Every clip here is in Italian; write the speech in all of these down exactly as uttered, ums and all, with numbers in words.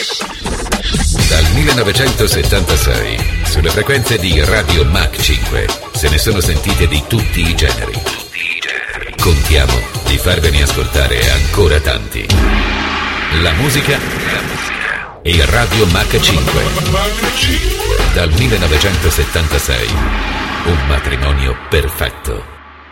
Dal millenovecentosettantasei, sulle frequenze di Radio Mach cinque, se ne sono sentite di tutti i generi. Contiamo di farvene ascoltare ancora tanti. La musica e Radio Mach cinque. Dal millenovecentosettantasei, un matrimonio perfetto.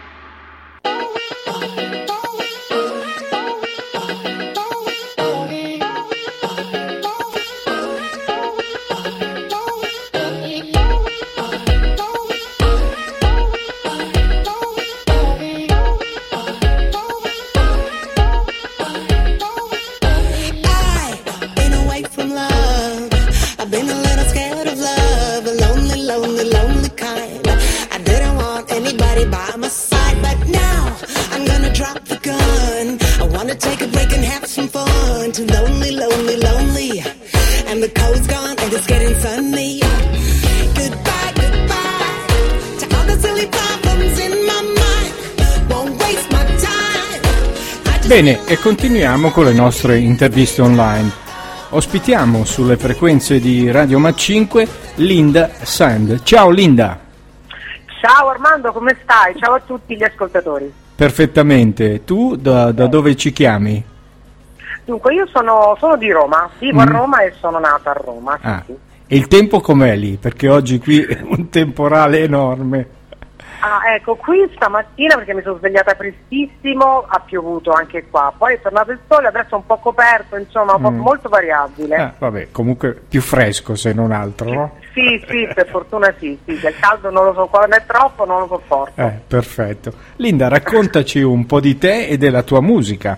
Bene, e continuiamo con le nostre interviste online. Ospitiamo sulle frequenze di Radio Mach cinque Linda Sand. Ciao Linda. Ciao Armando, come stai? Ciao a tutti gli ascoltatori. Perfettamente. Tu da, da dove ci chiami? Dunque, io sono, sono di Roma, vivo mm. a Roma e sono nata a Roma. Sì, ah. sì. E il tempo com'è lì? Perché oggi qui è un temporale enorme. Ah, ecco, qui stamattina, perché mi sono svegliata prestissimo, ha piovuto anche qua, poi è tornato il sole, adesso è un po' coperto, insomma, un po' mm. molto variabile. Ah, vabbè, comunque più fresco se non altro, no? Sì, sì, per fortuna sì, sì, il caldo non lo so, quando è troppo non lo sopporto. Eh, perfetto. Linda, raccontaci un po' di te e della tua musica.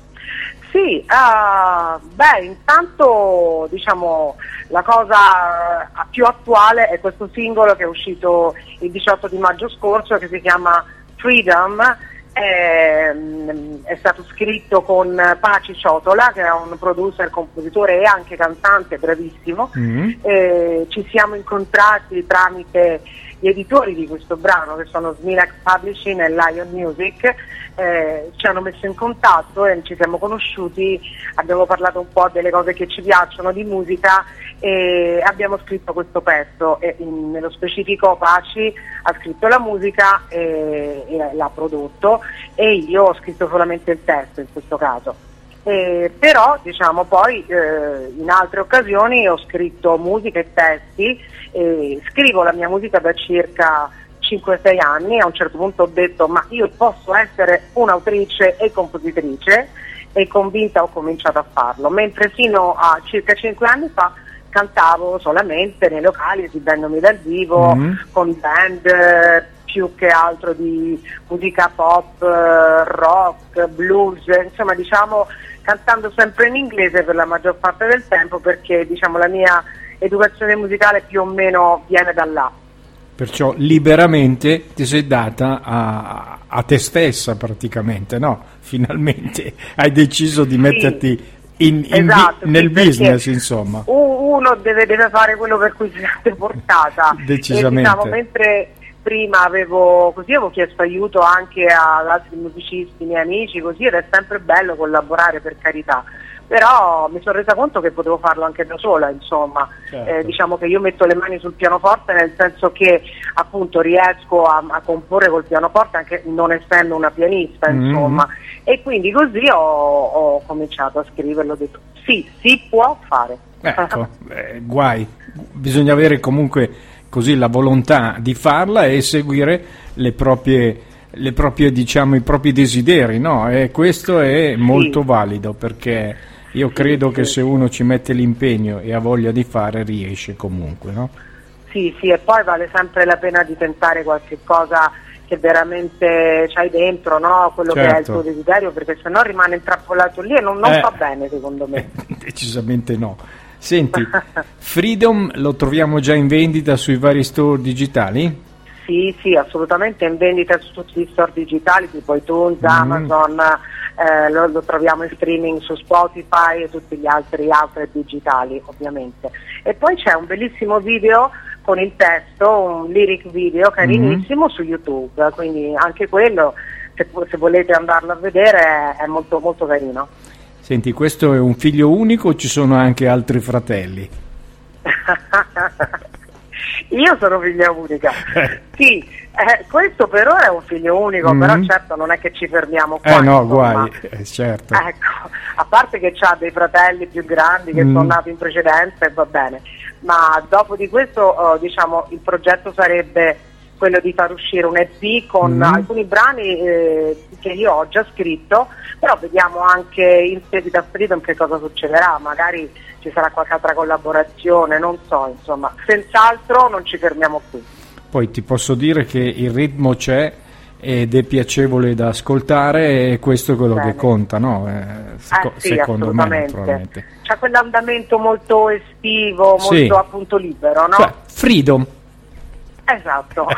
Sì, uh, beh, intanto diciamo la cosa più attuale è questo singolo che è uscito il diciotto di maggio scorso, che si chiama Freedom. È, è stato scritto con Paci Ciotola, che è un producer, compositore e anche cantante bravissimo. Mm-hmm. Eh, ci siamo incontrati tramite gli editori di questo brano, che sono Smilax Publishing e Lion Music. Eh, ci hanno messo in contatto e ci siamo conosciuti, abbiamo parlato un po' delle cose che ci piacciono di musica e abbiamo scritto questo pezzo. E in, nello specifico Paci ha scritto la musica e, e l'ha prodotto, e io ho scritto solamente il testo in questo caso. Eh, però diciamo poi eh, in altre occasioni ho scritto musica e testi, e scrivo la mia musica da circa cinque sei anni. A un certo punto ho detto: ma io posso essere un'autrice e compositrice, e convinta ho cominciato a farlo, mentre fino a circa cinque anni fa cantavo solamente nei locali, esibendomi dal vivo mm-hmm. con band eh, più che altro di musica pop, eh, rock, blues, insomma diciamo cantando sempre in inglese per la maggior parte del tempo, perché diciamo la mia educazione musicale più o meno viene da là. Perciò liberamente ti sei data a, a te stessa praticamente, no? Finalmente hai deciso di metterti sì, in, in esatto, bi- nel sì, business, insomma. Uno deve, deve fare quello per cui si è portata. Decisamente. E, diciamo, mentre prima avevo così avevo chiesto aiuto anche ad altri musicisti, miei amici, così, ed è sempre bello collaborare, per carità. Però mi sono resa conto che potevo farlo anche da sola, insomma. Certo. Eh, diciamo che io metto le mani sul pianoforte, nel senso che appunto riesco a, a comporre col pianoforte anche non essendo una pianista, mm-hmm. insomma, e quindi così ho, ho cominciato a scriverlo, ho detto sì, si può fare. Ecco, eh, guai, bisogna avere comunque così la volontà di farla e seguire le proprie le proprie diciamo i propri desideri, no? E questo è molto sì. valido, perché io credo sì, che sì. se uno ci mette l'impegno e ha voglia di fare, riesce comunque, no? Sì, sì, e poi vale sempre la pena di tentare qualche cosa che veramente c'hai dentro, no? Quello certo. che è il tuo desiderio, perché sennò rimane intrappolato lì e non, non eh, fa bene, secondo me. Decisamente no. Senti, Freedom lo troviamo già in vendita sui vari store digitali? Sì, sì, assolutamente in vendita su tutti gli store digitali, tipo iTunes, mm. Amazon, eh, lo, lo troviamo in streaming su Spotify e tutti gli altri outlet digitali, ovviamente. E poi c'è un bellissimo video con il testo, un lyric video carinissimo mm. su YouTube, quindi anche quello, se, se volete andarlo a vedere, è molto molto carino. Senti, questo è un figlio unico o ci sono anche altri fratelli? Io sono figlia unica, sì, eh, questo per ora è un figlio unico, mm-hmm. però certo non è che ci fermiamo qua. Eh no, guai, eh, certo. Ecco, a parte che ha dei fratelli più grandi che mm. sono nati in precedenza e va bene, ma dopo di questo uh, diciamo il progetto sarebbe quello di far uscire un E P con mm. alcuni brani eh, che io ho già scritto, però vediamo anche in seguito a Freedom che cosa succederà, magari ci sarà qualche altra collaborazione, non so, insomma, senz'altro non ci fermiamo qui. Poi ti posso dire che il ritmo c'è ed è piacevole da ascoltare e questo è quello Bene. che conta, no? Eh, seco- eh sì, secondo me naturalmente. C'è quell'andamento molto estivo, molto sì. appunto libero, no? Cioè, freedom. Esatto.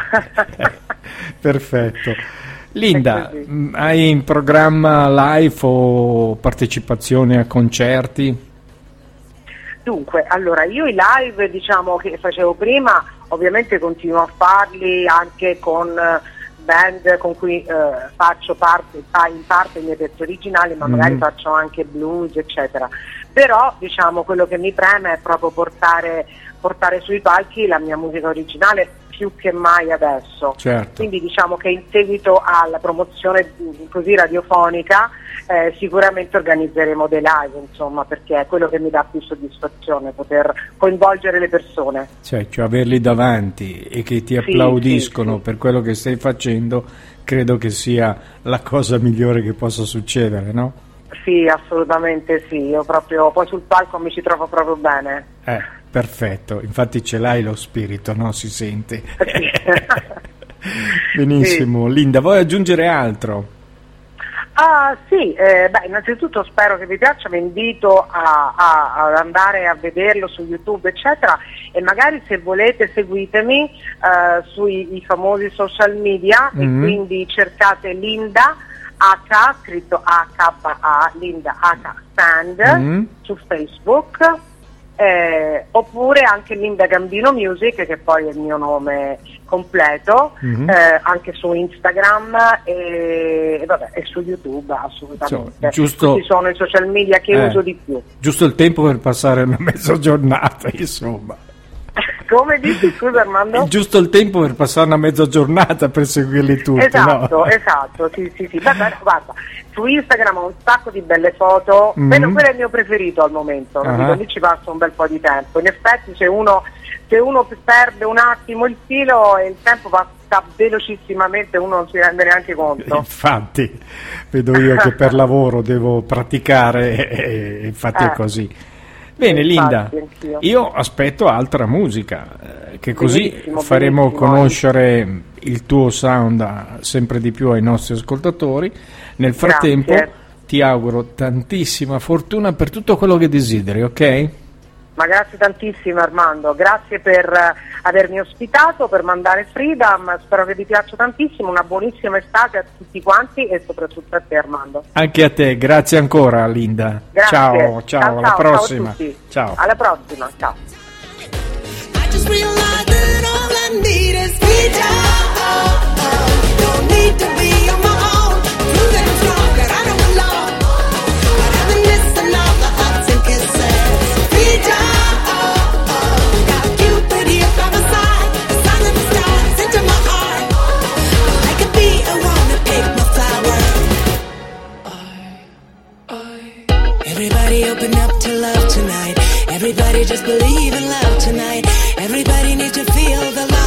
Perfetto. Linda, hai in programma live o partecipazioni a concerti? Dunque, allora io i live diciamo che facevo prima, ovviamente continuo a farli anche con band con cui eh, faccio parte, in parte i miei pezzi originali, ma mm. magari faccio anche blues, eccetera. Però diciamo quello che mi preme è proprio portare, portare sui palchi la mia musica originale più che mai adesso. Certo. Quindi diciamo che in seguito alla promozione così radiofonica eh, sicuramente organizzeremo dei live, insomma, perché è quello che mi dà più soddisfazione, poter coinvolgere le persone. Cioè, cioè averli davanti e che ti applaudiscono sì, sì, sì. per quello che stai facendo, credo che sia la cosa migliore che possa succedere, no? Sì, assolutamente sì, io proprio poi sul palco mi ci trovo proprio bene. Eh, perfetto, infatti ce l'hai lo spirito, no? Si sente. Sì. Benissimo, sì. Linda, vuoi aggiungere altro? Ah sì, eh, beh, innanzitutto spero che vi piaccia, vi invito a, a, ad andare a vederlo su YouTube eccetera, e magari se volete seguitemi eh, sui i famosi social media mm-hmm. e quindi cercate Linda H, scritto A K A, Linda H Stand mm-hmm. su Facebook, eh, oppure anche Linda Gambino Music, che poi è il mio nome completo, mm-hmm. eh, anche su Instagram e, e, vabbè, e su YouTube assolutamente. So, giusto, questi sono i social media che eh, uso di più. Giusto il tempo per passare una mezza giornata, insomma. Come dici, scusa Armando? Giusto il tempo per passare una mezza giornata per seguirli tutti, esatto, no? Esatto, sì, sì, sì. Vabbè, guarda, su Instagram ho un sacco di belle foto, mm-hmm. quello, quello è il mio preferito al momento, uh-huh. dico, lì ci passo un bel po' di tempo. In effetti se uno, se uno perde un attimo il filo e il tempo passa velocissimamente, uno non si rende neanche conto. Infatti, vedo io che per lavoro devo praticare e infatti eh. è così. Bene Linda, infatti, io aspetto altra musica, eh, che così benissimo, faremo benissimo. conoscere il tuo sound a, sempre di più ai nostri ascoltatori. Nel frattempo Grazie. ti auguro tantissima fortuna per tutto quello che desideri, ok? Ma grazie tantissimo Armando, grazie per avermi ospitato, per mandare Freedom, spero che vi piaccia tantissimo, una buonissima estate a tutti quanti e soprattutto a te Armando. Anche a te, grazie ancora Linda. Grazie. Ciao, ciao, ciao, alla ciao, prossima. Ciao, ciao. Alla prossima, ciao. Everybody open up to love tonight. Everybody just believe in love tonight. Everybody needs to feel the love.